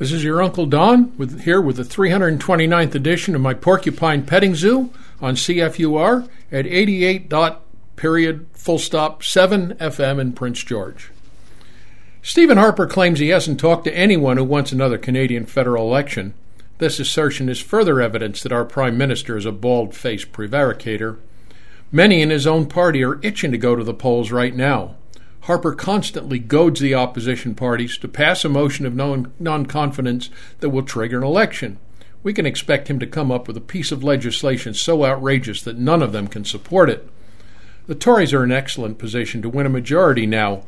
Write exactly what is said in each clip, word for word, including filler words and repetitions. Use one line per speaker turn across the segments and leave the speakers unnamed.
This is your Uncle Don with, here with the three hundred twenty-ninth edition of my Porcupine Petting Zoo on C F U R at eighty-eight dot period full stop seven F M in Prince George. Stephen Harper claims he hasn't talked to anyone who wants another Canadian federal election. This assertion is further evidence that our Prime Minister is a bald-faced prevaricator. Many in his own party are itching to go to the polls right now. Harper constantly goads the opposition parties to pass a motion of non-confidence that will trigger an election. We can expect him to come up with a piece of legislation so outrageous that none of them can support it. The Tories are in excellent position to win a majority now.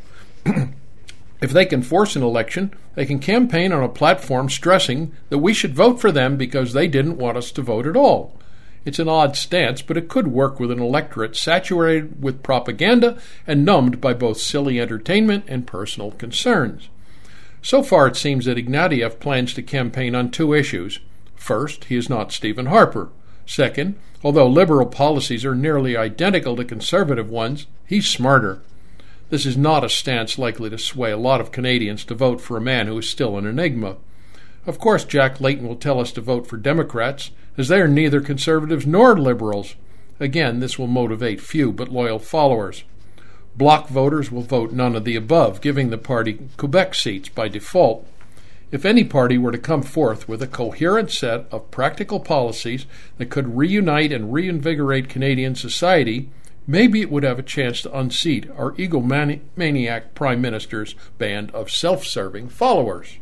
If they can force an election, they can campaign on a platform stressing that we should vote for them because they didn't want us to vote at all. It's an odd stance, but it could work with an electorate saturated with propaganda and numbed by both silly entertainment and personal concerns. So far, it seems that Ignatieff plans to campaign on two issues. First, he is not Stephen Harper. Second, although liberal policies are nearly identical to conservative ones, he's smarter. This is not a stance likely to sway a lot of Canadians to vote for a man who is still an enigma. Of course, Jack Layton will tell us to vote for Democrats, as they are neither conservatives nor liberals. Again, this will motivate few but loyal followers. Bloc voters will vote none of the above, giving the party Quebec seats by default. If any party were to come forth with a coherent set of practical policies that could reunite and reinvigorate Canadian society, maybe it would have a chance to unseat our egomaniac Prime Minister's band of self-serving followers.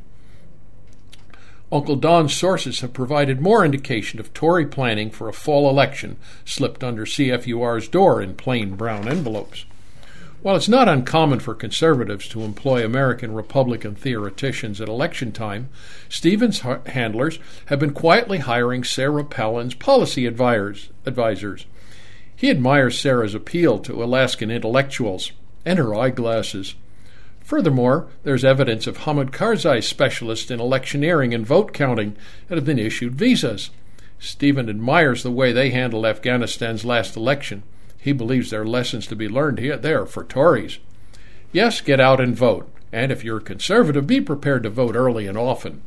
Uncle Don's sources have provided more indication of Tory planning for a fall election slipped under C F U R's door in plain brown envelopes. While it's not uncommon for conservatives to employ American Republican theoreticians at election time, Stephen's handlers have been quietly hiring Sarah Palin's policy advisors. He admires Sarah's appeal to Alaskan intellectuals and her eyeglasses. Furthermore, there's evidence of Hamid Karzai specialists in electioneering and vote counting that have been issued visas. Stephen admires the way they handled Afghanistan's last election. He believes there are lessons to be learned here there for Tories. Yes, get out and vote. And if you're a conservative, be prepared to vote early and often.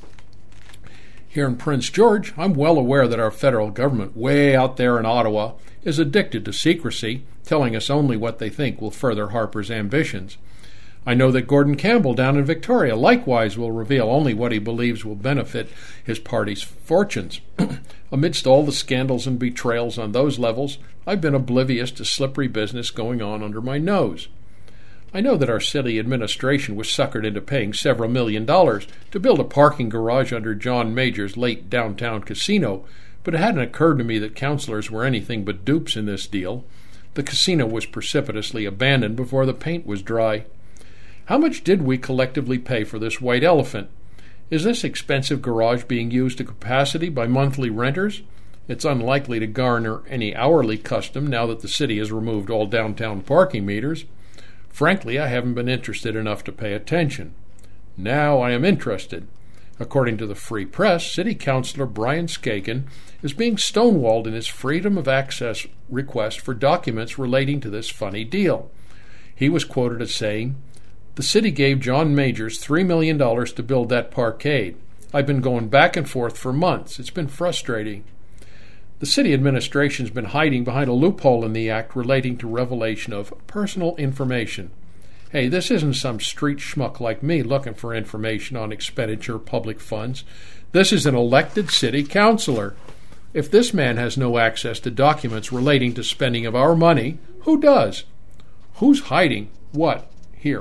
Here in Prince George, I'm well aware that our federal government, way out there in Ottawa, is addicted to secrecy, telling us only what they think will further Harper's ambitions. I know that Gordon Campbell down in Victoria likewise will reveal only what he believes will benefit his party's fortunes. Amidst all the scandals and betrayals on those levels, I've been oblivious to slippery business going on under my nose. I know that our city administration was suckered into paying several million dollars to build a parking garage under John Major's late downtown casino, but it hadn't occurred to me that councillors were anything but dupes in this deal. The casino was precipitously abandoned before the paint was dry. How much did we collectively pay for this white elephant? Is this expensive garage being used to capacity by monthly renters? It's unlikely to garner any hourly custom now that the city has removed all downtown parking meters. Frankly, I haven't been interested enough to pay attention. Now I am interested. According to the Free Press, City Councillor Brian Skagen is being stonewalled in his freedom of access request for documents relating to this funny deal. He was quoted as saying, "The city gave John Majors three million dollars to build that parkade. I've been going back and forth for months. It's been frustrating." The city administration's been hiding behind a loophole in the act relating to revelation of personal information. Hey, this isn't some street schmuck like me looking for information on expenditure of public funds. This is an elected city councilor. If this man has no access to documents relating to spending of our money, who does? Who's hiding what here?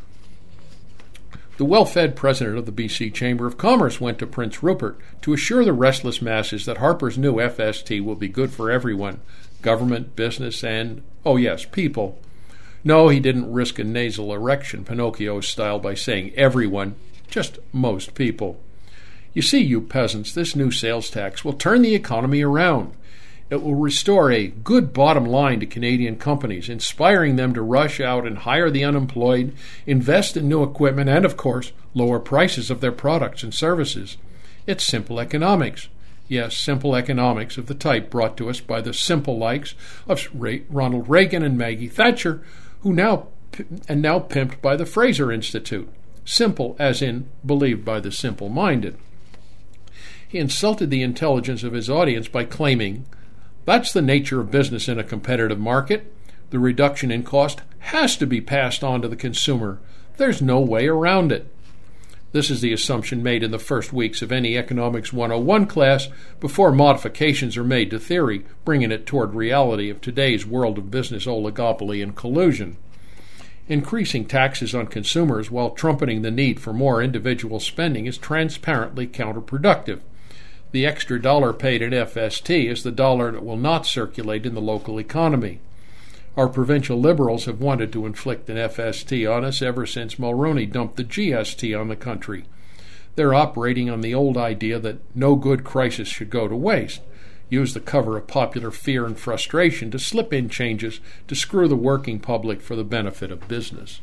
The well-fed president of the B C Chamber of Commerce went to Prince Rupert to assure the restless masses that Harper's new F S T will be good for everyone, government, business, and, oh yes, people. No, he didn't risk a nasal erection, Pinocchio style, by saying everyone, just most people. You see, you peasants, this new sales tax will turn the economy around. It will restore a good bottom line to Canadian companies, inspiring them to rush out and hire the unemployed, invest in new equipment, and, of course, lower prices of their products and services. It's simple economics. Yes, simple economics of the type brought to us by the simple likes of Ronald Reagan and Maggie Thatcher, who now and now pimped by the Fraser Institute. simple as in believed by the simple-minded. He insulted the intelligence of his audience by claiming, "That's the nature of business in a competitive market. The reduction in cost has to be passed on to the consumer. There's no way around it." This is the assumption made in the first weeks of any Economics one oh one class before modifications are made to theory, bringing it toward reality of today's world of business oligopoly and collusion. Increasing taxes on consumers while trumpeting the need for more individual spending is transparently counterproductive. The extra dollar paid in F S T is the dollar that will not circulate in the local economy. Our provincial liberals have wanted to inflict an F S T on us ever since Mulroney dumped the G S T on the country. They're operating on the old idea that no good crisis should go to waste. Use the cover of popular fear and frustration to slip in changes to screw the working public for the benefit of business.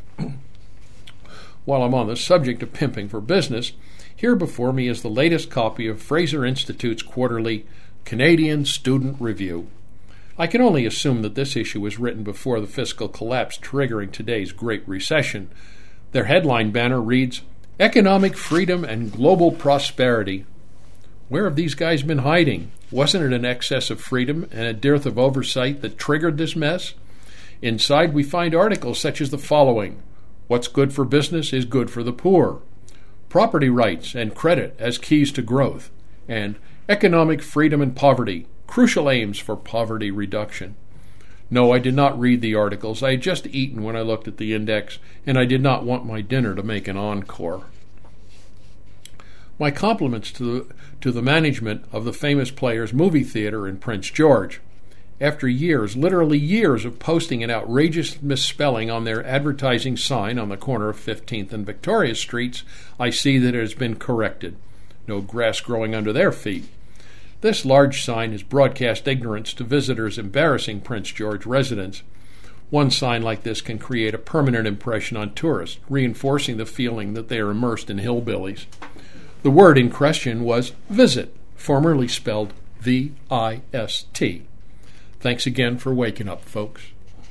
While I'm on the subject of pimping for business, here before me is the latest copy of Fraser Institute's quarterly Canadian Student Review. I can only assume that this issue was written before the fiscal collapse triggering today's Great Recession. Their headline banner reads, "Economic Freedom and Global Prosperity." Where have these guys been hiding? Wasn't it an excess of freedom and a dearth of oversight that triggered this mess? Inside we find articles such as the following: "What's good for business is good for the poor," "Property rights and credit as keys to growth," and "Economic Freedom and Poverty, Crucial Aims for Poverty Reduction." No, I did not read the articles. I had just eaten when I looked at the index, and I did not want my dinner to make an encore. My compliments to the, to the management of the Famous Players movie theater in Prince George. After years, literally years, of posting an outrageous misspelling on their advertising sign on the corner of fifteenth and Victoria Streets, I see that it has been corrected. No grass growing under their feet. This large sign has broadcast ignorance to visitors embarrassing Prince George residents. One sign like this can create a permanent impression on tourists, reinforcing the feeling that they are immersed in hillbillies. The word in question was visit, formerly spelled V I S T. Thanks again for waking up, folks.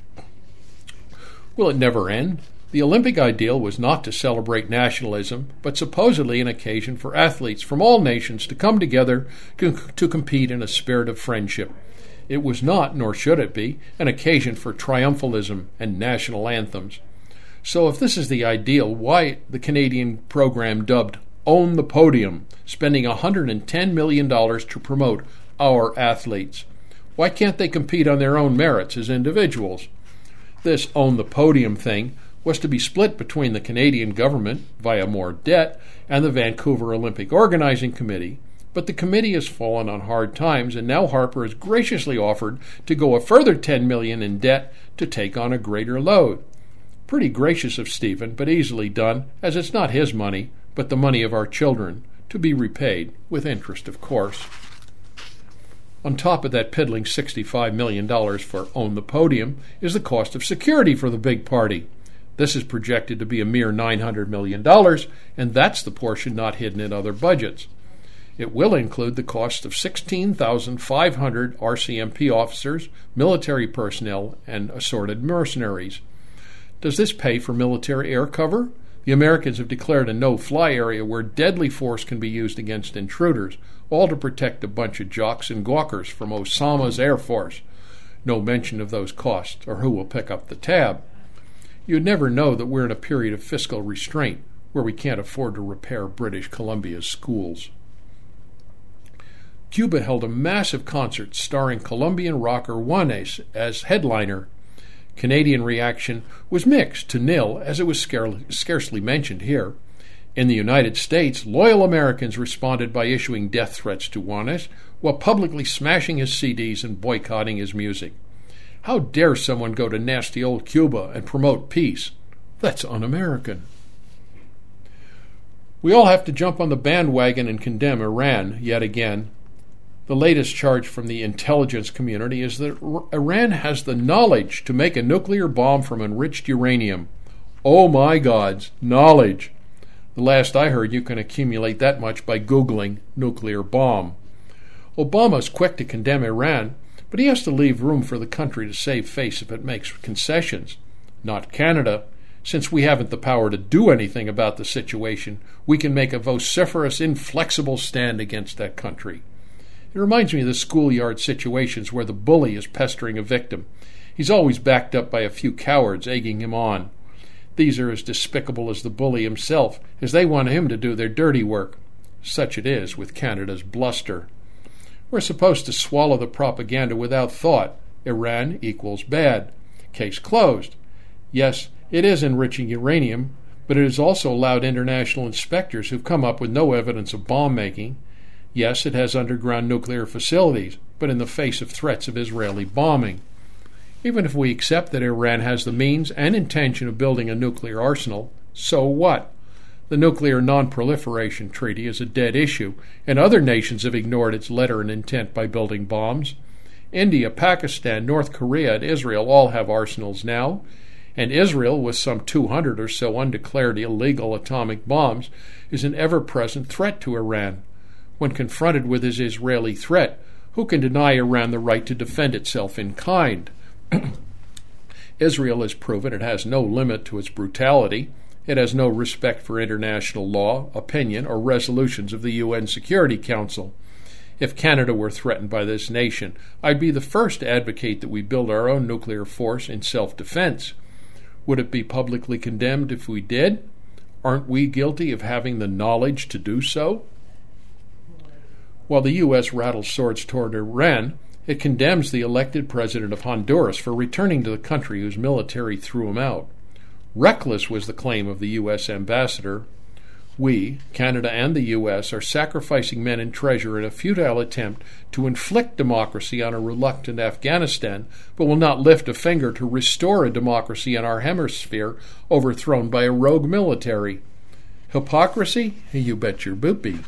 Will it never end? The Olympic ideal was not to celebrate nationalism, but supposedly an occasion for athletes from all nations to come together to, to compete in a spirit of friendship. It was not, nor should it be, an occasion for triumphalism and national anthems. So if this is the ideal, why the Canadian program dubbed Own the Podium, spending one hundred ten million dollars to promote our athletes? Why can't they compete on their own merits as individuals? This Own the Podium thing was to be split between the Canadian government, via more debt, and the Vancouver Olympic Organizing Committee, but the committee has fallen on hard times, and now Harper has graciously offered to go a further ten million dollars in debt to take on a greater load. Pretty gracious of Stephen, but easily done, as it's not his money, but the money of our children, to be repaid, with interest, of course. On top of that piddling sixty-five million dollars for Own the Podium is the cost of security for the big party. This is projected to be a mere nine hundred million dollars, and that's the portion not hidden in other budgets. It will include the cost of sixteen thousand five hundred R C M P officers, military personnel, and assorted mercenaries. Does this pay for military air cover? The Americans have declared a no-fly area where deadly force can be used against intruders, all to protect a bunch of jocks and gawkers from Osama's Air Force. No mention of those costs or who will pick up the tab. You'd never know that we're in a period of fiscal restraint where we can't afford to repair British Columbia's schools. Cuba held a massive concert starring Colombian rocker Juanes as headliner. Canadian reaction was mixed to nil, as it was scarcely, scarcely mentioned here. In the United States, loyal Americans responded by issuing death threats to Juanes while publicly smashing his C Ds and boycotting his music. How dare someone go to nasty old Cuba and promote peace? That's un-American. We all have to jump on the bandwagon and condemn Iran yet again. The latest charge from the intelligence community is that Iran has the knowledge to make a nuclear bomb from enriched uranium. Oh my gods, knowledge. The last I heard, you can accumulate that much by Googling nuclear bomb. Obama's quick to condemn Iran, but he has to leave room for the country to save face if it makes concessions. Not Canada. Since we haven't the power to do anything about the situation, we can make a vociferous, inflexible stand against that country. It reminds me of the schoolyard situations where the bully is pestering a victim. He's always backed up by a few cowards egging him on. These are as despicable as the bully himself, as they want him to do their dirty work. Such it is with Canada's bluster. We're supposed to swallow the propaganda without thought. Iran equals bad. Case closed. Yes, it is enriching uranium, but it has also allowed international inspectors who've come up with no evidence of bomb making. Yes, it has underground nuclear facilities, but in the face of threats of Israeli bombing. Even if we accept that Iran has the means and intention of building a nuclear arsenal, so what? The Nuclear Non-Proliferation Treaty is a dead issue, and other nations have ignored its letter and intent by building bombs. India, Pakistan, North Korea, and Israel all have arsenals now, and Israel, with some two hundred or so undeclared illegal atomic bombs, is an ever-present threat to Iran. When confronted with his Israeli threat, who can deny Iran the right to defend itself in kind? Israel has proven it has no limit to its brutality. It has no respect for international law, opinion, or resolutions of the U N Security Council. If Canada were threatened by this nation, I'd be the first to advocate that we build our own nuclear force in self-defense. Would it be publicly condemned if we did? Aren't we guilty of having the knowledge to do so? While the U S rattles swords toward Iran, it condemns the elected president of Honduras for returning to the country whose military threw him out. Reckless was the claim of the U S ambassador. We, Canada and the U S, are sacrificing men and treasure in a futile attempt to inflict democracy on a reluctant Afghanistan, but will not lift a finger to restore a democracy in our hemisphere overthrown by a rogue military. Hypocrisy? You bet your boopy.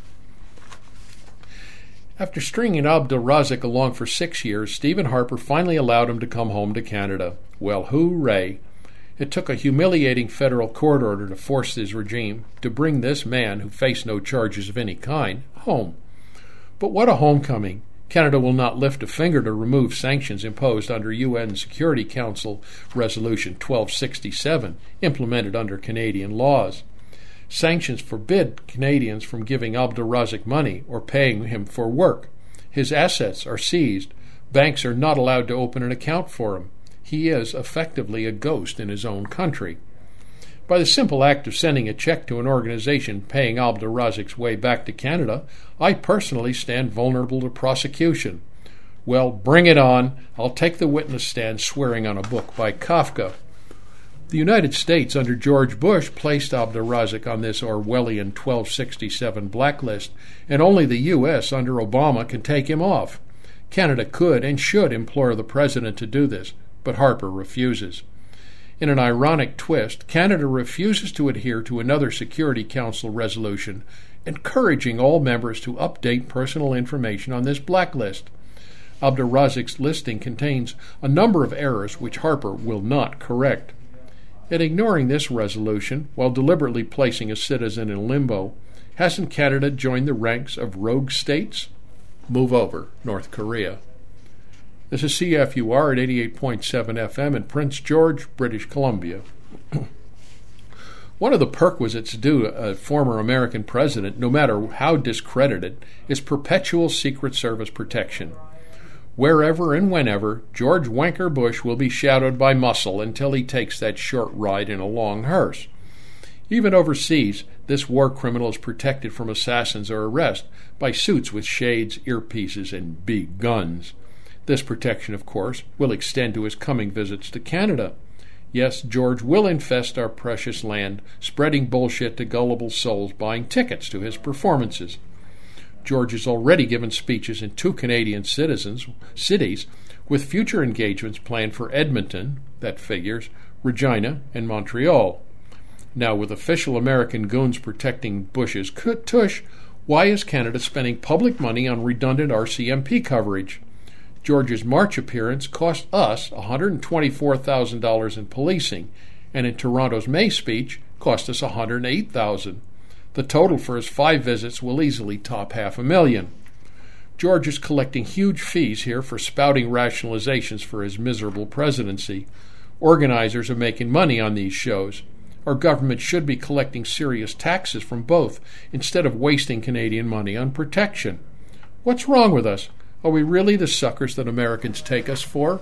After stringing Abdul Razak along for six years, Stephen Harper finally allowed him to come home to Canada. Well, hooray! It took a humiliating federal court order to force his regime to bring this man, who faced no charges of any kind, home. But what a homecoming! Canada will not lift a finger to remove sanctions imposed under U N Security Council Resolution twelve sixty-seven, implemented under Canadian laws. Sanctions forbid Canadians from giving Abdul Razak money or paying him for work. His assets are seized. Banks are not allowed to open an account for him. He is effectively a ghost in his own country. By the simple act of sending a check to an organization paying Abdul Razak's way back to Canada, I personally stand vulnerable to prosecution. Well, bring it on. I'll take the witness stand swearing on a book by Kafka. The United States, under George Bush, placed Abdul Razak on this Orwellian twelve sixty-seven blacklist, and only the U S under Obama can take him off. Canada could and should implore the president to do this, but Harper refuses. In an ironic twist, Canada refuses to adhere to another Security Council resolution encouraging all members to update personal information on this blacklist. Abdul Razak's listing contains a number of errors which Harper will not correct. Yet ignoring this resolution, while deliberately placing a citizen in limbo, hasn't Canada joined the ranks of rogue states? Move over, North Korea. This is C F U R at eighty-eight point seven F M in Prince George, British Columbia. One of the perquisites due to a former American president, no matter how discredited, is perpetual Secret Service protection. Wherever and whenever, George Wanker Bush will be shadowed by muscle until he takes that short ride in a long hearse. Even overseas, this war criminal is protected from assassins or arrest by suits with shades, earpieces, and big guns. This protection, of course, will extend to his coming visits to Canada. Yes, George will infest our precious land, spreading bullshit to gullible souls buying tickets to his performances. George has already given speeches in two Canadian citizens, cities, with future engagements planned for Edmonton, that figures, Regina, and Montreal. Now, with official American goons protecting Bush's tush, why is Canada spending public money on redundant R C M P coverage? George's March appearance cost us one hundred twenty-four thousand dollars in policing, and in Toronto's May speech cost us one hundred eight thousand dollars. The total for his five visits will easily top half a million. George is collecting huge fees here for spouting rationalizations for his miserable presidency. Organizers are making money on these shows. Our government should be collecting serious taxes from both instead of wasting Canadian money on protection. What's wrong with us? Are we really the suckers that Americans take us for?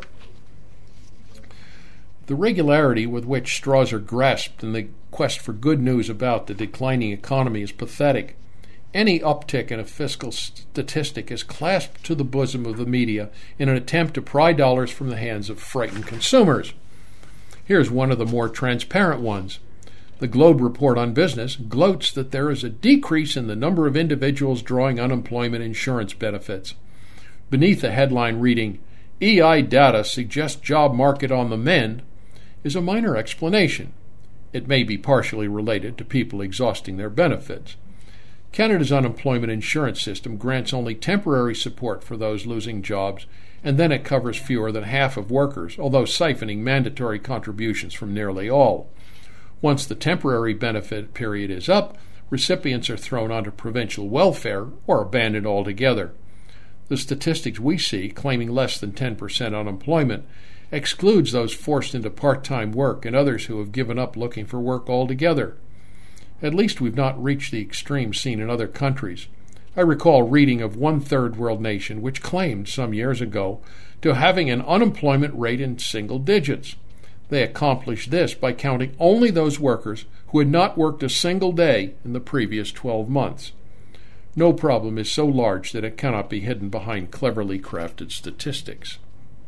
The regularity with which straws are grasped in the quest for good news about the declining economy is pathetic. Any uptick in a fiscal statistic is clasped to the bosom of the media in an attempt to pry dollars from the hands of frightened consumers. Here's one of the more transparent ones. The Globe Report on Business gloats that there is a decrease in the number of individuals drawing unemployment insurance benefits. Beneath a headline reading, E I data suggests job market on the mend, is a minor explanation. It may be partially related to people exhausting their benefits. Canada's unemployment insurance system grants only temporary support for those losing jobs, and then it covers fewer than half of workers, although siphoning mandatory contributions from nearly all. Once the temporary benefit period is up, recipients are thrown onto provincial welfare or abandoned altogether. The statistics we see, claiming less than ten percent unemployment, excludes those forced into part-time work and others who have given up looking for work altogether. At least we've not reached the extreme seen in other countries. I recall reading of one third-world nation which claimed some years ago to having an unemployment rate in single digits. They accomplished this by counting only those workers who had not worked a single day in the previous twelve months. No problem is so large that it cannot be hidden behind cleverly crafted statistics.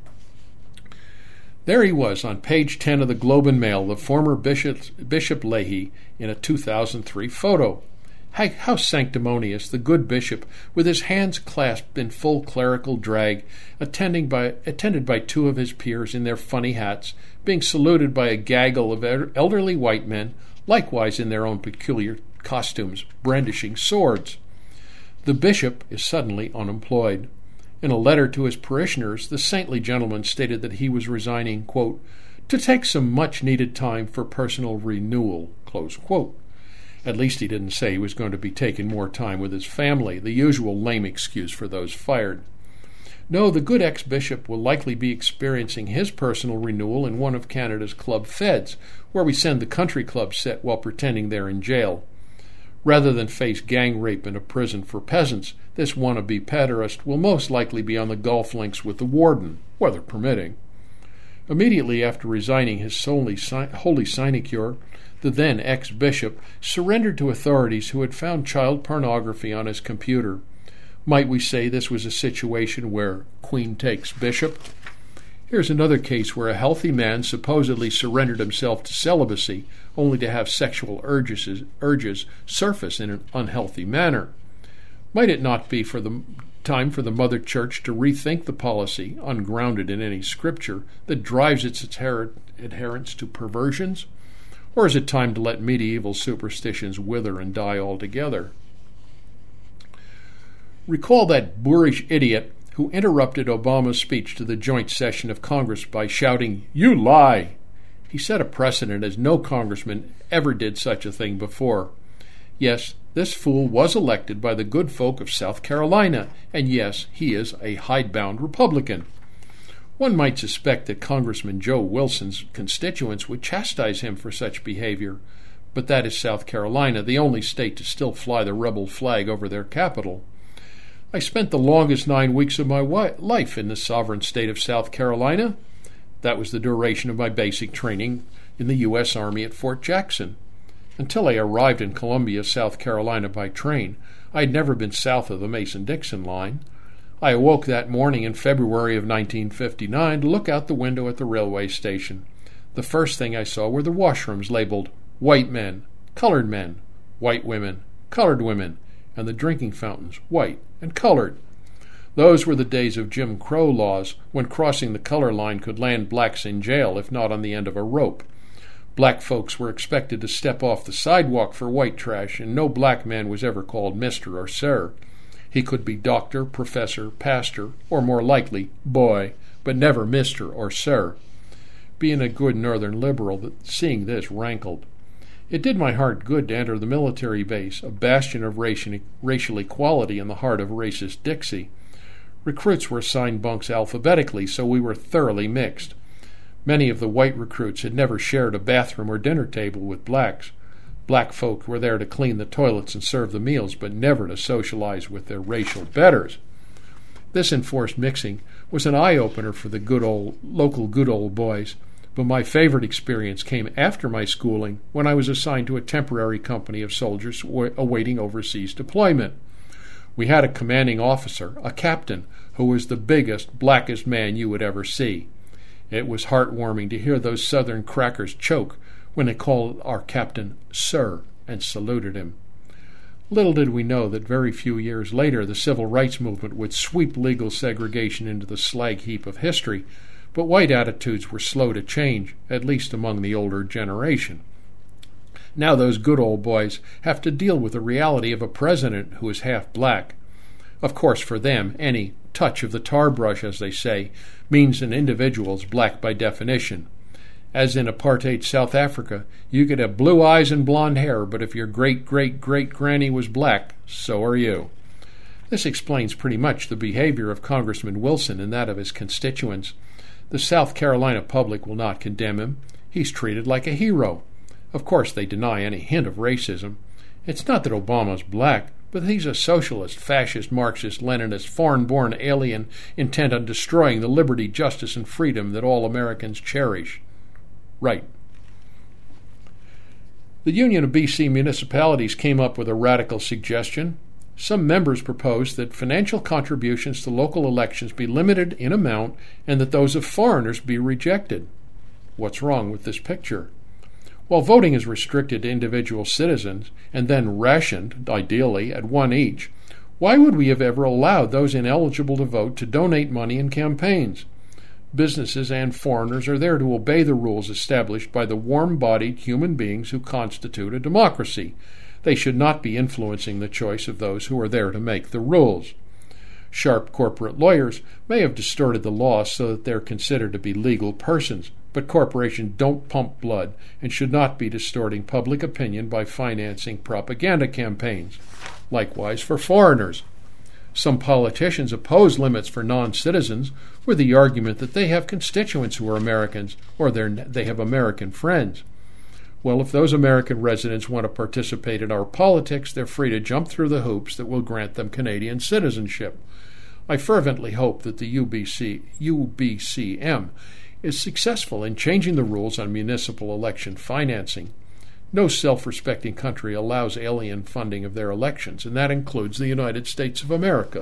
There he was on page ten of the Globe and Mail, the former Bishop, Bishop Leahy, in a two thousand three photo. How, how sanctimonious, the good bishop, with his hands clasped in full clerical drag, attending by, attended by two of his peers in their funny hats, being saluted by a gaggle of elderly white men, likewise in their own peculiar costumes, brandishing swords. The bishop is suddenly unemployed. In a letter to his parishioners, the saintly gentleman stated that he was resigning, quote, to take some much-needed time for personal renewal, close quote. At least he didn't say he was going to be taking more time with his family, the usual lame excuse for those fired. No, the good ex-bishop will likely be experiencing his personal renewal in one of Canada's club feds, where we send the country club set while pretending they're in jail. Rather than face gang rape in a prison for peasants, this wannabe pederast will most likely be on the golf links with the warden, weather permitting. Immediately after resigning his holy sinecure, the then ex-bishop surrendered to authorities who had found child pornography on his computer. Might we say this was a situation where Queen takes bishop? Here's another case where a healthy man supposedly surrendered himself to celibacy, only to have sexual urges, urges surface in an unhealthy manner. Might it not be for the time for the Mother Church to rethink the policy, ungrounded in any scripture, that drives its adherents to perversions? Or is it time to let medieval superstitions wither and die altogether? Recall that boorish idiot who interrupted Obama's speech to the joint session of Congress by shouting, "You lie!" He set a precedent as no congressman ever did such a thing before. Yes, this fool was elected by the good folk of South Carolina, and yes, he is a hidebound Republican. One might suspect that Congressman Joe Wilson's constituents would chastise him for such behavior, but that is South Carolina, the only state to still fly the rebel flag over their capital. I spent the longest nine weeks of my wi- life in the sovereign state of South Carolina. That was the duration of my basic training in the U S Army at Fort Jackson. Until I arrived in Columbia, South Carolina by train, I had never been south of the Mason-Dixon line. I awoke that morning in February of nineteen fifty-nine to look out the window at the railway station. The first thing I saw were the washrooms labeled white men, colored men, white women, colored women, and the drinking fountains, white and colored. Those were the days of Jim Crow laws, when crossing the color line could land blacks in jail, if not on the end of a rope. Black folks were expected to step off the sidewalk for white trash, and no black man was ever called Mister or Sir. He could be doctor, professor, pastor, or more likely, boy, but never Mister or Sir. Being a good northern liberal, seeing this rankled. It did my heart good to enter the military base, a bastion of racial equality in the heart of racist Dixie. Recruits were assigned bunks alphabetically, so we were thoroughly mixed. Many of the white recruits had never shared a bathroom or dinner table with blacks. Black folk were there to clean the toilets and serve the meals, but never to socialize with their racial betters. This enforced mixing was an eye-opener for the good old local good old boys, but my favorite experience came after my schooling when I was assigned to a temporary company of soldiers awaiting overseas deployment. We had a commanding officer, a captain, who was the biggest, blackest man you would ever see. It was heartwarming to hear those southern crackers choke when they called our captain Sir and saluted him. Little did we know that very few years later the civil rights movement would sweep legal segregation into the slag heap of history, but white attitudes were slow to change, at least among the older generation. Now those good old boys have to deal with the reality of a president who is half black. Of course, for them, any touch of the tar brush, as they say, means an individual's black by definition. As in apartheid South Africa, you could have blue eyes and blonde hair, but if your great-great-great-granny was black, so are you. This explains pretty much the behavior of Congressman Wilson and that of his constituents. The South Carolina public will not condemn him. He's treated like a hero. Of course, they deny any hint of racism. It's not that Obama's black, but he's a socialist, fascist, Marxist, Leninist, foreign-born alien intent on destroying the liberty, justice, and freedom that all Americans cherish. Right. The Union of B C Municipalities came up with a radical suggestion. Some members proposed that financial contributions to local elections be limited in amount and that those of foreigners be rejected. What's wrong with this picture? While voting is restricted to individual citizens and then rationed, ideally, at one each, why would we have ever allowed those ineligible to vote to donate money in campaigns? Businesses and foreigners are there to obey the rules established by the warm-bodied human beings who constitute a democracy. They should not be influencing the choice of those who are there to make the rules. Sharp corporate lawyers may have distorted the law so that they're considered to be legal persons, but corporations don't pump blood and should not be distorting public opinion by financing propaganda campaigns. Likewise for foreigners. Some politicians oppose limits for non-citizens with the argument that they have constituents who are Americans or they have American friends. Well, if those American residents want to participate in our politics, they're free to jump through the hoops that will grant them Canadian citizenship. I fervently hope that the U B C, U B C M is successful in changing the rules on municipal election financing. No self-respecting country allows alien funding of their elections, and that includes the United States of America.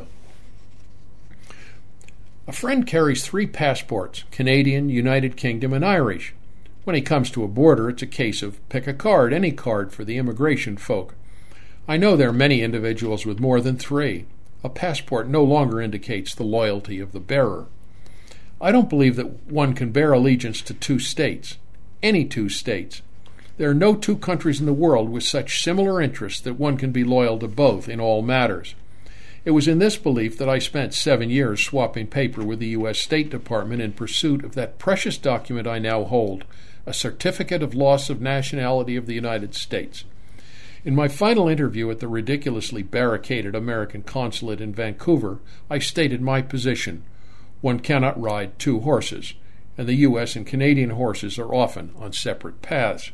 A friend carries three passports, Canadian, United Kingdom, and Irish. When he comes to a border, it's a case of pick a card, any card for the immigration folk. I know there are many individuals with more than three. A passport no longer indicates the loyalty of the bearer. I don't believe that one can bear allegiance to two states, any two states. There are no two countries in the world with such similar interests that one can be loyal to both in all matters. It was in this belief that I spent seven years swapping paper with the U S State Department in pursuit of that precious document I now hold, a certificate of loss of nationality of the United States. In my final interview at the ridiculously barricaded American consulate in Vancouver, I stated my position. One cannot ride two horses, and the U S and Canadian horses are often on separate paths.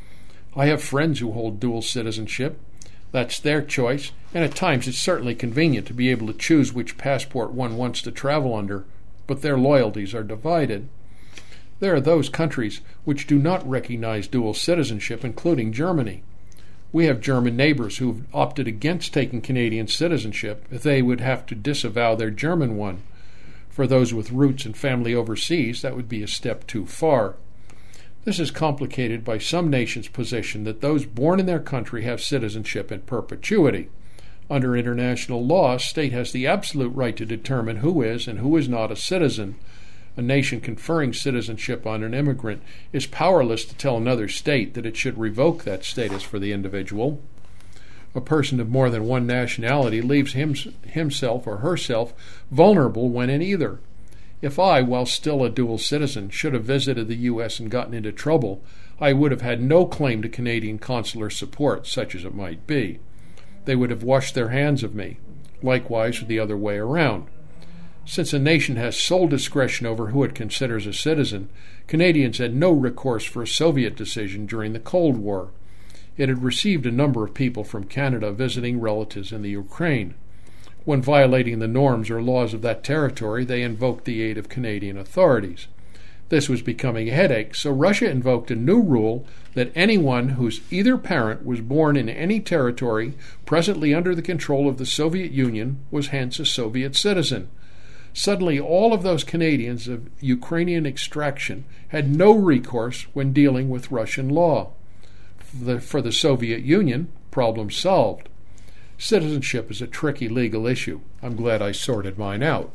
I have friends who hold dual citizenship. That's their choice, and at times it's certainly convenient to be able to choose which passport one wants to travel under, but their loyalties are divided. There are those countries which do not recognize dual citizenship, including Germany. We have German neighbors who have opted against taking Canadian citizenship if they would have to disavow their German one. For those with roots and family overseas, that would be a step too far. This is complicated by some nations' position that those born in their country have citizenship in perpetuity. Under international law, a state has the absolute right to determine who is and who is not a citizen. A nation conferring citizenship on an immigrant is powerless to tell another state that it should revoke that status for the individual. A person of more than one nationality leaves him, himself or herself vulnerable when in either. If I, while still a dual citizen, should have visited the U S and gotten into trouble, I would have had no claim to Canadian consular support, such as it might be. They would have washed their hands of me. Likewise, the other way around. Since a nation has sole discretion over who it considers a citizen, Canadians had no recourse for a Soviet decision during the Cold War. It had received a number of people from Canada visiting relatives in the Ukraine. When violating the norms or laws of that territory, they invoked the aid of Canadian authorities. This was becoming a headache, so Russia invoked a new rule that anyone whose either parent was born in any territory presently under the control of the Soviet Union was hence a Soviet citizen. Suddenly, all of those Canadians of Ukrainian extraction had no recourse when dealing with Russian law. For the, for the Soviet Union, problem solved. Citizenship is a tricky legal issue. I'm glad I sorted mine out.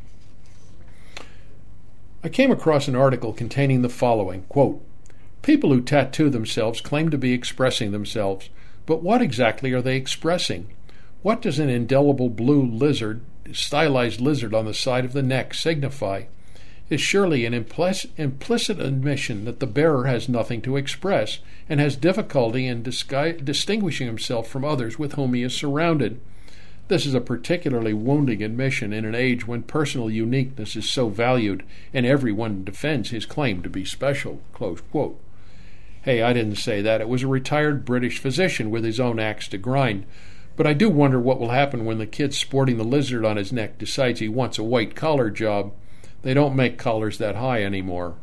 I came across an article containing the following, quote, "People who tattoo themselves claim to be expressing themselves, but what exactly are they expressing? What does an indelible blue lizard, stylized lizard on the side of the neck signify? Is surely an implic- implicit admission that the bearer has nothing to express and has difficulty in disgu- distinguishing himself from others with whom he is surrounded. This is a particularly wounding admission in an age when personal uniqueness is so valued and everyone defends his claim to be special." Close quote. Hey, I didn't say that. It was a retired British physician with his own axe to grind. But I do wonder what will happen when the kid sporting the lizard on his neck decides he wants a white-collar job. They don't make collars that high anymore.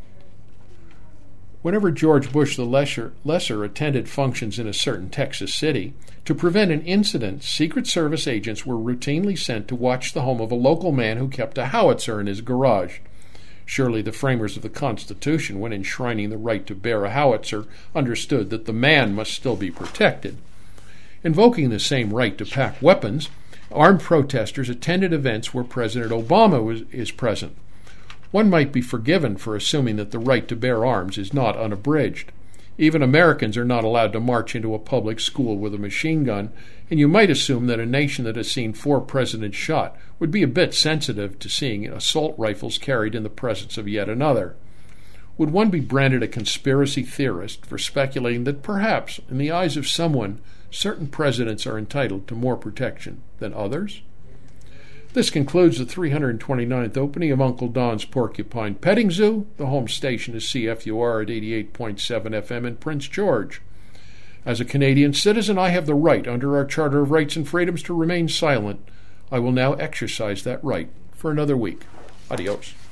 Whenever George Bush the Lesser, Lesser attended functions in a certain Texas city, to prevent an incident, Secret Service agents were routinely sent to watch the home of a local man who kept a howitzer in his garage. Surely the framers of the Constitution, when enshrining the right to bear a howitzer, understood that the man must still be protected. Invoking the same right to pack weapons, armed protesters attended events where President Obama was, is present. One might be forgiven for assuming that the right to bear arms is not unabridged. Even Americans are not allowed to march into a public school with a machine gun, and you might assume that a nation that has seen four presidents shot would be a bit sensitive to seeing assault rifles carried in the presence of yet another. Would one be branded a conspiracy theorist for speculating that perhaps, in the eyes of someone, certain presidents are entitled to more protection than others? This concludes the three hundred twenty-ninth opening of Uncle Don's Porcupine Petting Zoo. The home station is C F U R at eighty-eight point seven F M in Prince George. As a Canadian citizen, I have the right under our Charter of Rights and Freedoms to remain silent. I will now exercise that right for another week. Adios.